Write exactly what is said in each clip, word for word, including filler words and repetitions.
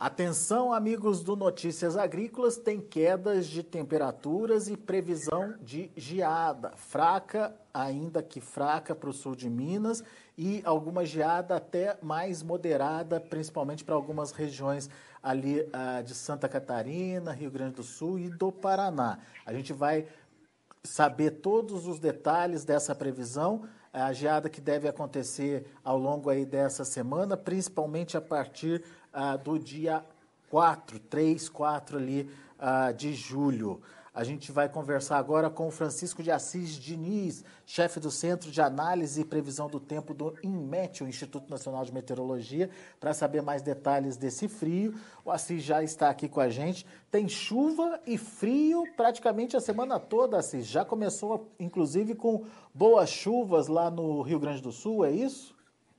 Atenção, amigos do Notícias Agrícolas, tem quedas de temperaturas e previsão de geada. Fraca, ainda que fraca para o sul de Minas, e alguma geada até mais moderada, principalmente para algumas regiões ali ah, de Santa Catarina, Rio Grande do Sul e do Paraná. A gente vai saber todos os detalhes dessa previsão, a geada que deve acontecer ao longo aí dessa semana, principalmente a partir ah, do dia quatro, três, quatro ali ah, de julho. A gente vai conversar agora com o Francisco de Assis Diniz, chefe do Centro de Análise e Previsão do Tempo do INMET, o Instituto Nacional de Meteorologia, para saber mais detalhes desse frio. O Assis já está aqui com a gente. Tem chuva e frio praticamente a semana toda, Assis. Já começou, inclusive, com boas chuvas lá no Rio Grande do Sul, é isso?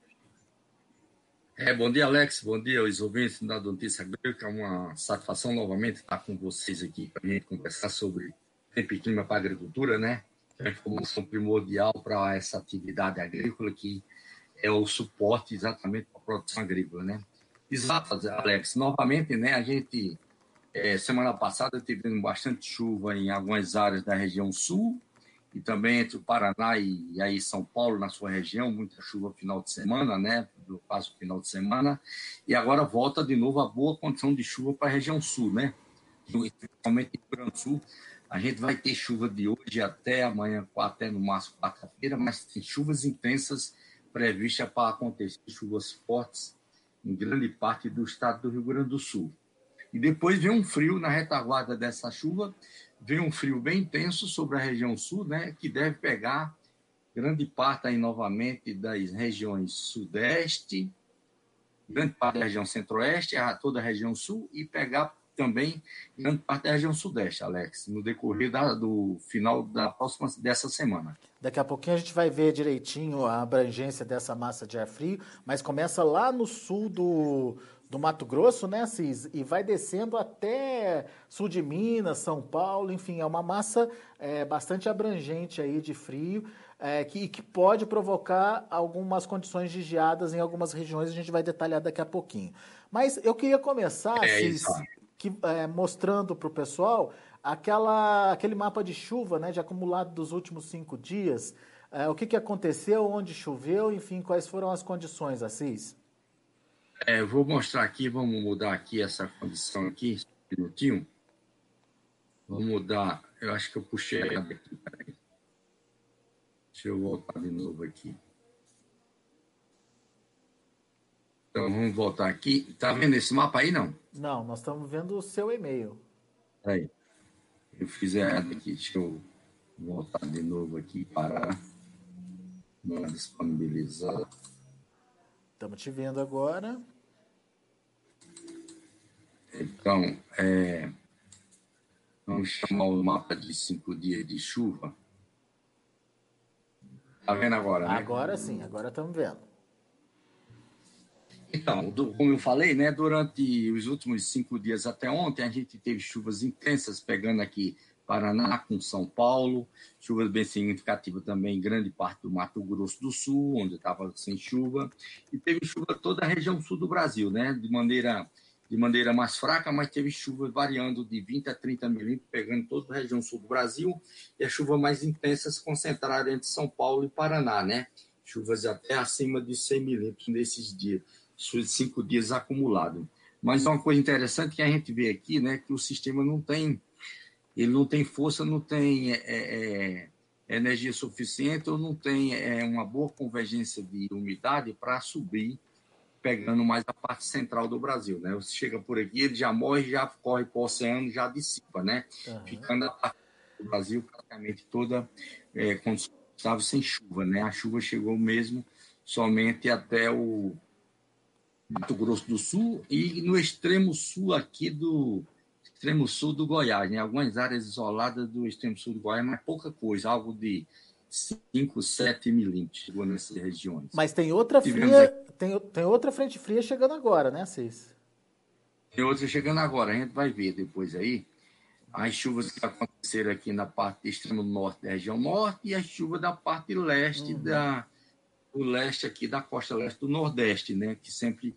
É, bom dia, Alex. Bom dia, os ouvintes da Notícia Agrícola. É uma satisfação novamente estar com vocês aqui para a gente conversar sobre tempo e clima para a agricultura, né? É uma informação primordial para essa atividade agrícola que é o suporte exatamente para a produção agrícola, né? Exato, Alex. Novamente, né? A gente, é, semana passada, tivemos bastante chuva em algumas áreas da região sul e também entre o Paraná e, e aí São Paulo, na sua região, muita chuva no final de semana, né? Do quase final de semana. E agora volta de novo a boa condição de chuva para a região sul, né? Principalmente no Rio Grande do Sul. A gente vai ter chuva de hoje até amanhã, até no máximo quarta-feira, mas tem chuvas intensas previstas para acontecer, chuvas fortes em grande parte do estado do Rio Grande do Sul. E depois vem um frio na retaguarda dessa chuva, vem um frio bem intenso sobre a região sul, né, que deve pegar grande parte aí novamente das regiões sudeste, grande parte da região centro-oeste, toda a região sul e pegar também grande parte da região sudeste, Alex, no decorrer da, do final da próxima dessa semana. Daqui a pouquinho a gente vai ver direitinho a abrangência dessa massa de ar frio, mas começa lá no sul do, do Mato Grosso, né, Cis? E vai descendo até sul de Minas, São Paulo, enfim, é uma massa é, bastante abrangente aí de frio, é, que, que pode provocar algumas condições de geadas em algumas regiões, a gente vai detalhar daqui a pouquinho. Mas eu queria começar, É Cis, isso. que, é, mostrando para o pessoal aquela, aquele mapa de chuva, né, de acumulado dos últimos cinco dias, é, o que, que aconteceu, onde choveu, enfim, quais foram as condições, Assis? É, eu vou mostrar aqui, vamos mudar aqui essa condição aqui, um minutinho. Vamos mudar, eu acho que eu puxei ela daqui, peraí. Deixa eu voltar de novo aqui. Então, vamos voltar aqui. Tá vendo esse mapa aí, não? Não, nós estamos vendo o seu e-mail. Aí. Eu fiz errado aqui. Deixa eu voltar de novo aqui para não disponibilizar. Estamos te vendo agora. Então, é, vamos chamar o mapa de cinco dias de chuva. Tá vendo agora, né? Agora sim, agora estamos vendo. Então, do, como eu falei, né, durante os últimos cinco dias até ontem, a gente teve chuvas intensas, pegando aqui Paraná com São Paulo, chuvas bem significativas também em grande parte do Mato Grosso do Sul, onde estava sem chuva, e teve chuva toda a região sul do Brasil, né, de maneira, de maneira mais fraca, mas teve chuvas variando de vinte a trinta milímetros, pegando toda a região sul do Brasil, e a chuva mais intensa se concentrada entre São Paulo e Paraná, né, chuvas até acima de cem milímetros nesses dias, cinco dias acumulado. Mas uma coisa interessante que a gente vê aqui, né, que o sistema não tem, ele não tem força, não tem é, é, energia suficiente ou não tem é, uma boa convergência de umidade para subir, pegando mais a parte central do Brasil, né? Você chega por aqui, ele já morre, já corre para o oceano, já dissipa, né? Uhum. Ficando a parte do Brasil praticamente toda é, quando estava sem chuva, né? A chuva chegou mesmo somente até o Mato Grosso do Sul e no extremo sul aqui do extremo sul do Goiás, né? Algumas áreas isoladas do extremo sul do Goiás, mas pouca coisa, algo de cinco, sete milímetros chegou nessas regiões. Mas tem outra fria, tem, tem outra frente fria chegando agora, né, Cis? Tem outra chegando agora, a gente vai ver depois aí as chuvas que aconteceram aqui na parte extremo norte da região norte e as chuvas da parte leste uhum. da o leste aqui da costa leste do Nordeste, né? Que sempre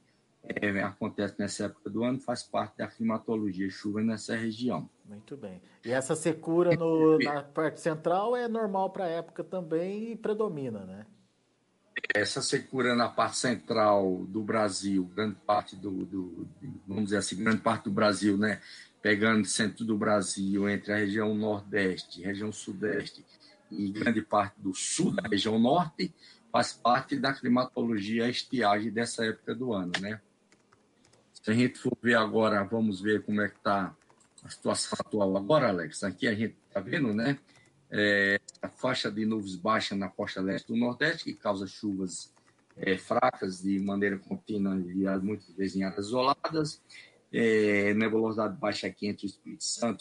é, acontece nessa época do ano, faz parte da climatologia, chuva nessa região. Muito bem. E essa secura no, na parte central é normal para a época também e predomina, né? Essa secura na parte central do Brasil, grande parte do, do, vamos dizer assim, grande parte do Brasil, né? Pegando centro do Brasil, entre a região nordeste, região sudeste e grande parte do sul da região norte, faz parte da climatologia, a estiagem dessa época do ano, né? Se a gente for ver agora, vamos ver como é que está a situação atual agora, Alex. Aqui a gente está vendo, né? É, a faixa de nuvens baixa na costa leste do Nordeste, que causa chuvas é, fracas de maneira contínua e muitas vezes em áreas isoladas. É, nebulosidade baixa aqui entre o Espírito Santo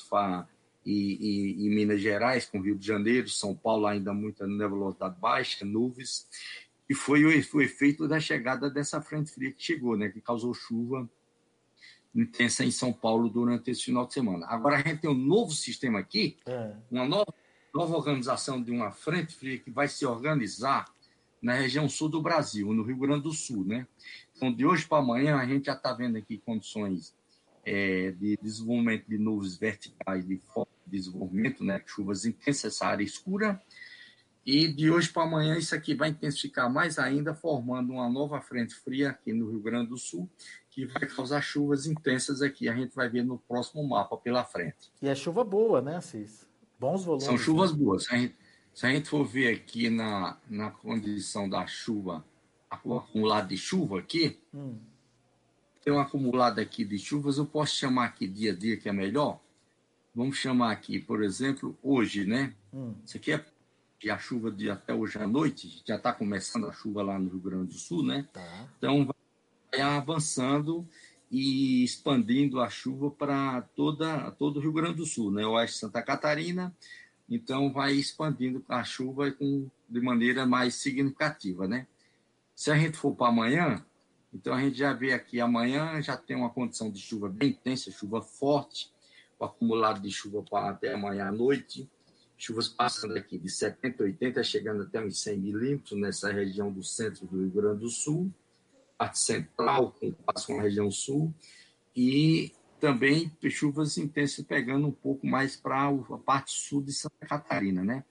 e, e, e Minas Gerais, com Rio de Janeiro, São Paulo ainda muita nebulosidade baixa, nuvens. E foi o, foi o efeito da chegada dessa frente fria que chegou, né? Que causou chuva intensa em São Paulo durante esse final de semana. Agora a gente tem um novo sistema aqui, É. uma nova, nova organização de uma frente fria que vai se organizar na região sul do Brasil, no Rio Grande do Sul, né? Então, de hoje para amanhã, a gente já está vendo aqui condições é, de desenvolvimento de nuvens verticais de forte desenvolvimento, né? Chuvas intensas, essa área escura. E de hoje para amanhã, isso aqui vai intensificar mais ainda, formando uma nova frente fria aqui no Rio Grande do Sul, que vai causar chuvas intensas aqui. A gente vai ver no próximo mapa pela frente. E é chuva boa, né, Cis? Bons volumes. São chuvas né? boas. Se a, gente, se a gente for ver aqui na, na condição da chuva, o acumulado de chuva aqui, hum. tem um acumulado aqui de chuvas, eu posso chamar aqui dia a dia, que é melhor. Vamos chamar aqui, por exemplo, hoje, né? Hum. Isso aqui é e a chuva de até hoje à noite, já está começando a chuva lá no Rio Grande do Sul, né? Tá. Então, vai avançando e expandindo a chuva para toda todo o Rio Grande do Sul, né? Oeste de Santa Catarina, então vai expandindo a chuva com, de maneira mais significativa, né? Se a gente for para amanhã, então a gente já vê aqui, amanhã já tem uma condição de chuva bem intensa, chuva forte, o acumulado de chuva para até amanhã à noite, chuvas passando aqui de setenta, oitenta, chegando até uns cem milímetros nessa região do centro do Rio Grande do Sul, parte central, com passa com a região sul, e também chuvas intensas pegando um pouco mais para a parte sul de Santa Catarina, né?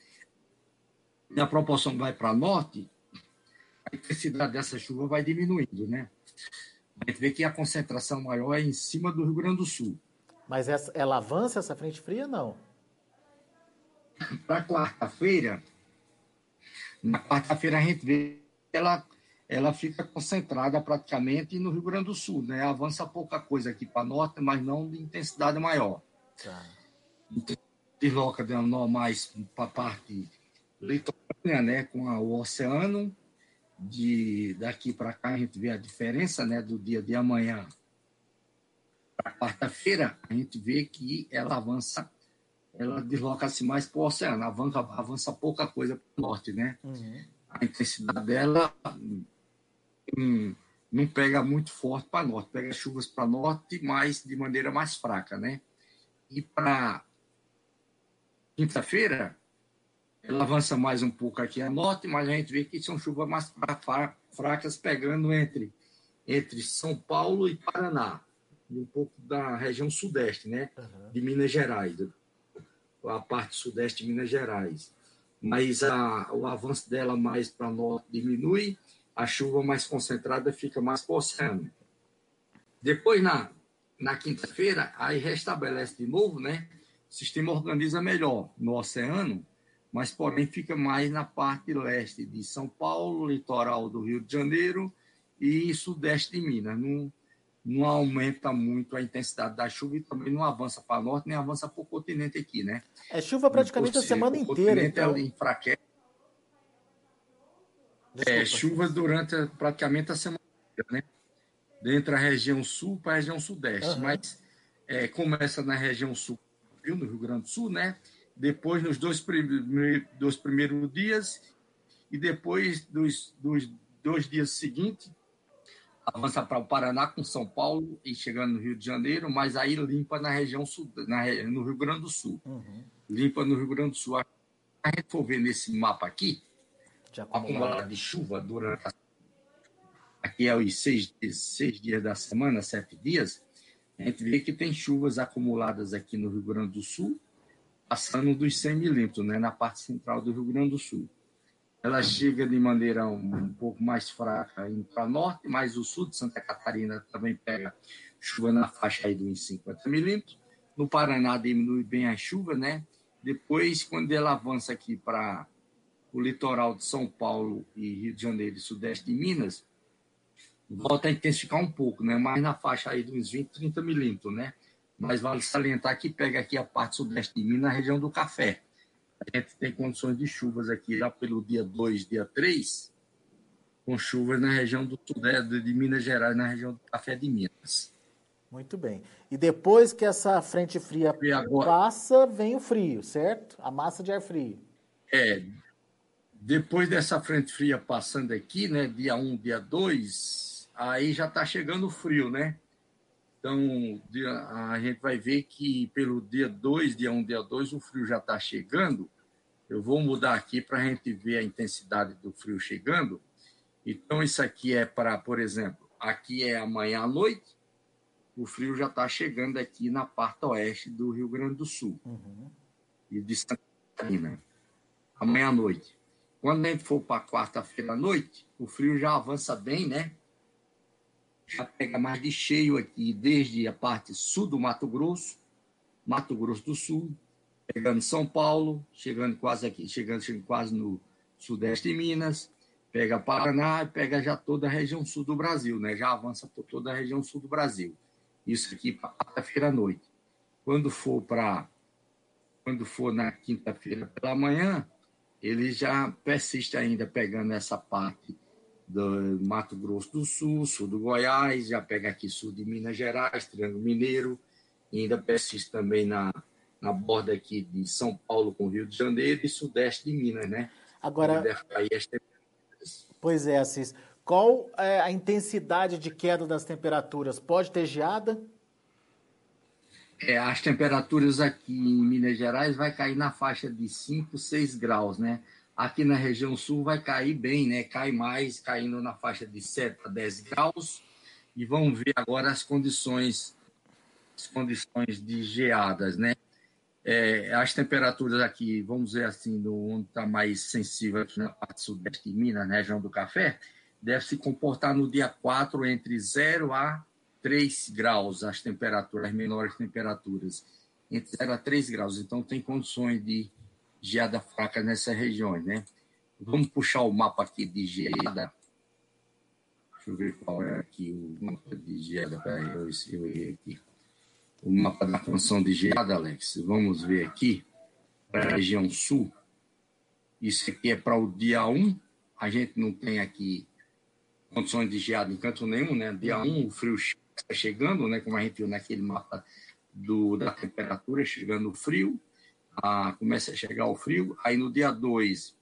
E a proporção vai para norte, a intensidade dessa chuva vai diminuindo, né? A gente vê que a concentração maior é em cima do Rio Grande do Sul. Mas essa, ela avança, essa frente fria, não? Para quarta-feira, na quarta-feira a gente vê que ela, ela fica concentrada praticamente no Rio Grande do Sul, né? Avança pouca coisa aqui para norte, mas não de intensidade maior. Tá. Então, desloca mais para a parte litorânea, né? Com a, o oceano. De, daqui para cá a gente vê a diferença, né? Do dia de amanhã para quarta-feira, a gente vê que ela avança, ela desloca-se mais para o oceano, avança, avança pouca coisa para o norte, né? Uhum. A intensidade dela hum, não pega muito forte para norte, pega chuvas para norte, mas de maneira mais fraca, né? E para quinta-feira, ela avança mais um pouco aqui a norte, mas a gente vê que são chuvas mais fracas, pegando entre, entre São Paulo e Paraná, e um pouco da região sudeste, né? Uhum. De Minas Gerais, a parte sudeste de Minas Gerais. Mas a, o avanço dela mais para norte diminui, a chuva mais concentrada fica mais para o oceano. Depois, na, na quinta-feira, aí restabelece de novo, né? O sistema organiza melhor no oceano, mas, porém, fica mais na parte leste de São Paulo, litoral do Rio de Janeiro e sudeste de Minas. Não, não aumenta muito a intensidade da chuva e também não avança para norte, nem avança para o continente aqui, né? É chuva praticamente a semana inteira, então. Ela enfraquece. É, chuvas durante a, praticamente a semana inteira, né? Dentro da região sul para a região sudeste. Uhum. Mas é, começa na região sul, no Rio Grande do Sul, né? Depois nos dois, prime- dois primeiros dias e depois dos, dos dois dias seguintes, avança para o Paraná com São Paulo e chegando no Rio de Janeiro, mas aí limpa na região sul, na, no Rio Grande do Sul. Uhum. Limpa no Rio Grande do Sul. A gente for ver nesse mapa aqui, acumulado de chuva durante a aqui é os seis, seis dias da semana, sete dias, a gente vê que tem chuvas acumuladas aqui no Rio Grande do Sul, passando dos cem milímetros, né, na parte central do Rio Grande do Sul. Ela chega de maneira um, um pouco mais fraca indo para norte, mas o sul de Santa Catarina também pega chuva na faixa aí dos cinquenta milímetros. No Paraná diminui bem a chuva, né? Depois, quando ela avança aqui para o litoral de São Paulo e Rio de Janeiro e sudeste de Minas, volta a intensificar um pouco, né? Mais na faixa aí dos vinte, trinta milímetros, né? Mas vale salientar que pega aqui a parte sudeste de Minas, na região do Café. A gente tem condições de chuvas aqui lá pelo dia dois, dia três, com chuvas na região do sudeste de Minas Gerais, na região do Café de Minas. Muito bem. E depois que essa frente fria E agora, passa, vem o frio, certo? A massa de ar frio. É, depois dessa frente fria passando aqui, né, dia um, dia dois, aí já está chegando o frio, né? Então, a gente vai ver que pelo dia dois, dia um, dia dois, o frio já está chegando. Eu vou mudar aqui para a gente ver a intensidade do frio chegando. Então, isso aqui é para, por exemplo, aqui é amanhã à noite, o frio já está chegando aqui na parte oeste do Rio Grande do Sul. Uhum. E de Santa Catarina. Amanhã à noite. Quando a gente for para quarta-feira à noite, o frio já avança bem, né? Já pega mais de cheio aqui, desde a parte sul do Mato Grosso, Mato Grosso do Sul, pegando São Paulo, chegando quase aqui, chegando, chegando quase no sudeste de Minas, pega Paraná e pega já toda a região sul do Brasil, né? Já avança por toda a região sul do Brasil. Isso aqui para quarta-feira à noite. Quando for para, quando for na quinta-feira pela manhã, ele já persiste ainda pegando essa parte do Mato Grosso do Sul, sul do Goiás, já pega aqui sul de Minas Gerais, Triângulo Mineiro, e ainda persiste também na, na borda aqui de São Paulo com Rio de Janeiro e sudeste de Minas, né? Agora, deve cair as temperaturas. Pois é, Assis. Qual é a intensidade de queda das temperaturas? Pode ter geada? É, as temperaturas aqui em Minas Gerais vai cair na faixa de cinco, seis graus, né? Aqui na região sul vai cair bem, né? Cai mais, caindo na faixa de sete a dez graus. E vamos ver agora as condições, as condições de geadas, né? É, as temperaturas aqui, vamos dizer assim, no, onde está mais sensível aqui na parte sudeste de Minas, na região do Café, deve se comportar no dia quatro entre zero a três graus, as temperaturas, as menores temperaturas, entre zero a três graus. Então, tem condições de geada fraca nessas regiões, né? Vamos puxar o mapa aqui de geada. Deixa eu ver qual é aqui o mapa de geada. Peraí, eu, eu errei aqui. O mapa da condição de geada, Alex. Vamos ver aqui para a região sul. Isso aqui é para o dia um. A gente não tem aqui condições de geada em canto nenhum, né? Dia um, o frio está chegando, né? Como a gente viu naquele mapa do, da temperatura, chegando o frio. Ah, começa a chegar o frio. Aí no dia dois,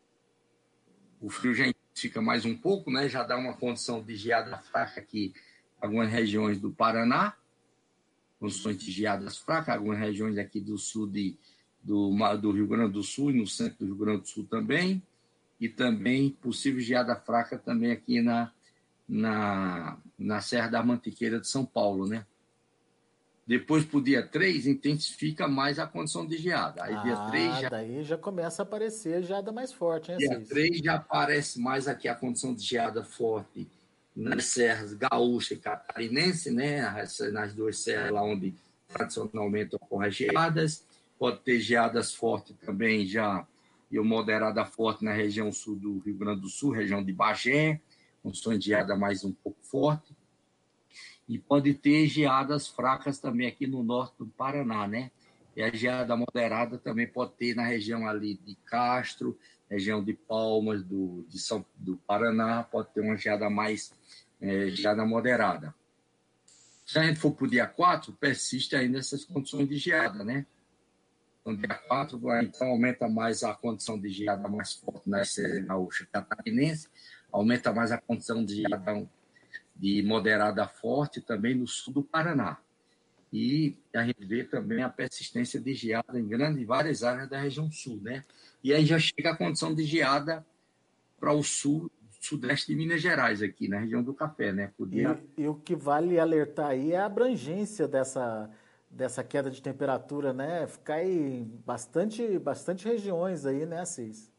o frio já fica mais um pouco, né? Já dá uma condição de geada fraca aqui em algumas regiões do Paraná. Condições de geadas fracas, algumas regiões aqui do sul de, do, do Rio Grande do Sul e no centro do Rio Grande do Sul também, e também possível geada fraca também aqui na, na, na Serra da Mantiqueira de São Paulo, né? Depois, para o dia três, intensifica mais a condição de geada. Aí, ah, dia três já, daí já começa a aparecer geada mais forte, hein, dia três já aparece mais aqui a condição de geada forte nas serras gaúcha e catarinense, né? Nas duas serras lá onde tradicionalmente ocorrem geadas. Pode ter geadas fortes também já, e moderada forte na região sul do Rio Grande do Sul, região de Bagé, condições de geada mais um pouco forte. E pode ter geadas fracas também aqui no norte do Paraná, né? E a geada moderada também pode ter na região ali de Castro, região de Palmas, do, de São, do Paraná, pode ter uma geada mais é, geada moderada. Se a gente for para o dia quatro, persiste ainda essas condições de geada, né? No dia quatro, então aumenta mais a condição de geada mais forte na Serra Gaúcha Catarinense, aumenta mais a condição de geada de moderada forte também no sul do Paraná. E a gente vê também a persistência de geada em grande, várias áreas da região sul, né? E aí já chega a condição de geada para o sul, sudeste de Minas Gerais, aqui na região do café, né? Podia... E, e o que vale alertar aí é a abrangência dessa, dessa queda de temperatura, né? Ficar em bastante, bastante regiões aí, né, Assis?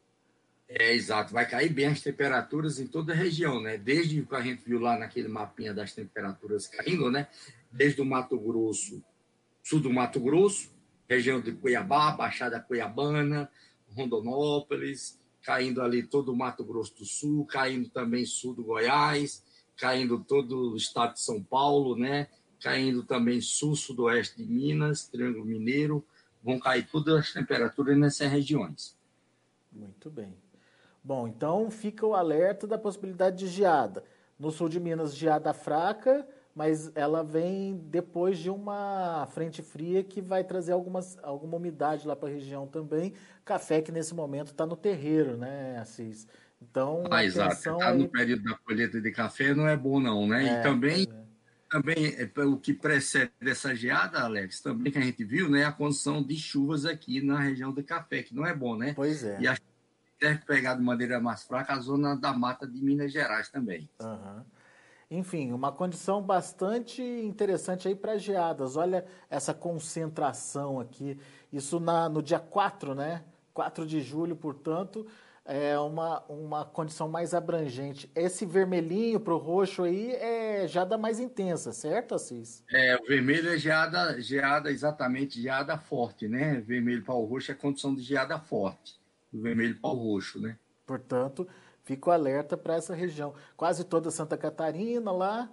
É, exato, vai cair bem as temperaturas em toda a região, né? Desde o que a gente viu lá naquele mapinha das temperaturas caindo, né? Desde o Mato Grosso, sul do Mato Grosso, região de Cuiabá, Baixada Cuiabana, Rondonópolis, caindo ali todo o Mato Grosso do Sul, caindo também sul do Goiás, caindo todo o estado de São Paulo, né? Caindo também sul, sudoeste de Minas, Triângulo Mineiro, vão cair todas as temperaturas nessas regiões. Muito bem. Bom, então fica o alerta da possibilidade de geada. No sul de Minas, geada fraca, mas ela vem depois de uma frente fria que vai trazer algumas, alguma umidade lá para a região também. Café que nesse momento está no terreiro, né, Assis? Então, Ah, exato. atenção Está no aí. período da colheita de café não é bom não, né? E É, também, pois é. também é, o que precede dessa geada, Alex, também que a gente viu, né, a condição de chuvas aqui na região do café, que não é bom, né? Pois E é. a deve pegar de maneira mais fraca a zona da mata de Minas Gerais também. Aham. Enfim, uma condição bastante interessante aí para geadas. Olha essa concentração aqui. Isso na, no dia quatro, né? quatro de julho, portanto, é uma, uma condição mais abrangente. Esse vermelhinho para o roxo aí é geada mais intensa, certo, Assis? É, o vermelho é geada, geada exatamente, geada forte, né? Vermelho para o roxo é condição de geada forte. O vermelho para o roxo, né? Portanto, fico alerta para essa região. Quase toda Santa Catarina lá,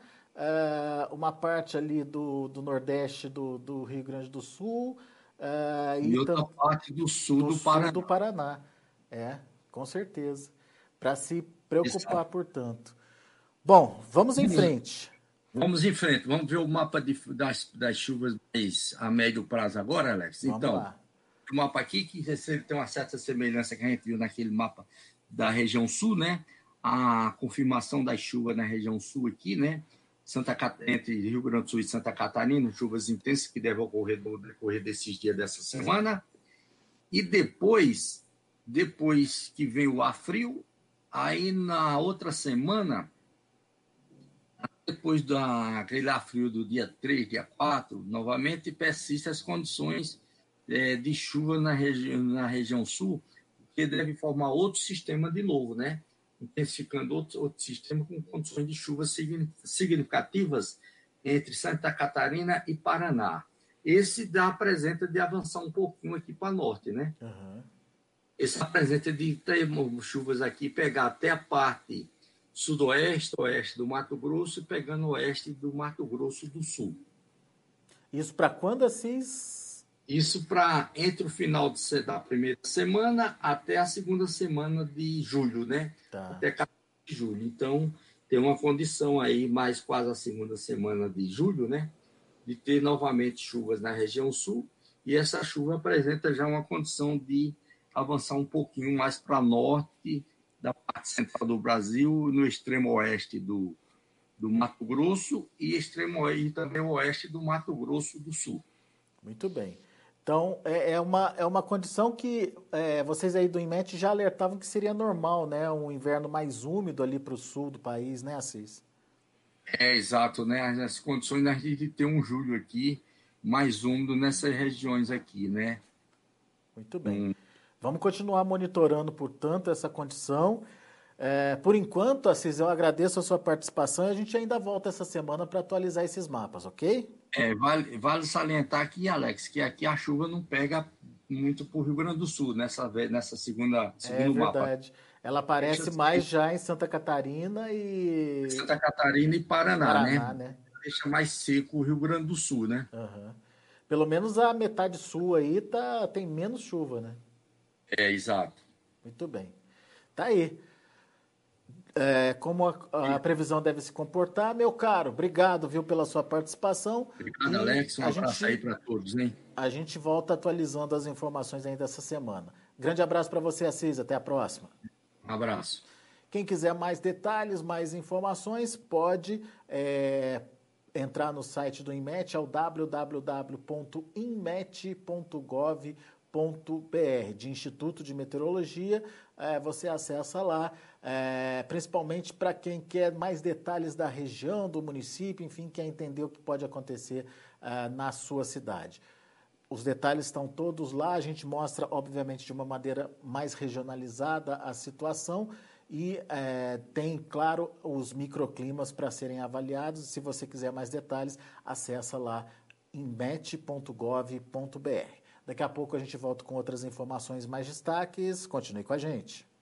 eh, uma parte ali do, do Nordeste do, do Rio Grande do Sul, eh, e E outra tam, parte do sul do do sul Paraná. do Paraná. É, com certeza. Para se preocupar, Exato. portanto. Bom, vamos em Vamos, frente. vamos em frente, vamos ver o mapa de, das, das chuvas mais a médio prazo agora, Alex. Vamos Então, lá. o mapa aqui, que tem uma certa semelhança que a gente viu naquele mapa da região sul, né? A confirmação das chuvas na região sul aqui, né? Santa Cat... Entre Rio Grande do Sul e Santa Catarina, chuvas intensas que devem ocorrer no decorrer desses dias dessa semana. E depois, depois que vem o ar frio, aí na outra semana, depois daquele ar frio do dia três, dia quatro, novamente persistem as condições é, de chuva na, regi na região sul, que deve formar outro sistema de novo, né? Intensificando outro, outro sistema com condições de chuvas significativas entre Santa Catarina e Paraná. Esse dá apresenta de avançar um pouquinho aqui para norte, né? Uhum. Esse apresenta de ter chuvas aqui, pegar até a parte sudoeste, oeste do Mato Grosso e pegando o oeste do Mato Grosso do Sul. Isso para quando, Assis? Isso para entre o final de, da primeira semana até a segunda semana de julho, né? Tá. Até quatorze de julho. Então, tem uma condição aí, mais quase a segunda semana de julho, né? De ter novamente chuvas na região sul. E essa chuva apresenta já uma condição de avançar um pouquinho mais para norte da parte central do Brasil, no extremo oeste do, do Mato Grosso e extremo oeste, também o oeste do Mato Grosso do Sul. Muito bem. Então, é, é, uma, é uma condição que é, vocês aí do INMET já alertavam que seria normal, né? Um inverno mais úmido ali para o sul do país, né, Assis? É, exato, né? As condições da gente ter um julho aqui mais úmido nessas regiões aqui, né? Muito bem. Hum. Vamos continuar monitorando, portanto, essa condição. É, por enquanto, Assis, eu agradeço a sua participação e a gente ainda volta essa semana para atualizar esses mapas, ok? É, vale, vale salientar aqui, Alex, que aqui a chuva não pega muito para o Rio Grande do Sul, nessa, nessa segunda segundo é mapa. verdade. Ela aparece mais já em Santa Catarina e... Santa Catarina e Paraná, Paraná, né? né? Deixa mais seco o Rio Grande do Sul, né? Uhum. Pelo menos a metade sul aí tá, tem menos chuva, né? É, exato. Muito bem. Tá aí. É, como a, a previsão deve se comportar, meu caro, obrigado, viu, pela sua participação. Obrigado, E Alex. Um a abraço gente, aí para todos, hein? a gente volta atualizando as informações ainda essa semana. Grande abraço para você, Assis. Até a próxima. Um abraço. Quem quiser mais detalhes, mais informações, pode é, entrar no site do INMET, é o w w w ponto inmet ponto gov ponto b r, de Instituto de Meteorologia. É, você acessa lá, é, principalmente para quem quer mais detalhes da região, do município, enfim, quer entender o que pode acontecer é, na sua cidade. Os detalhes estão todos lá, a gente mostra, obviamente, de uma maneira mais regionalizada a situação e é, tem, claro, os microclimas para serem avaliados. Se você quiser mais detalhes, acessa lá em met ponto gov ponto b r. Daqui a pouco a gente volta com outras informações, mais destaques. Continue com a gente.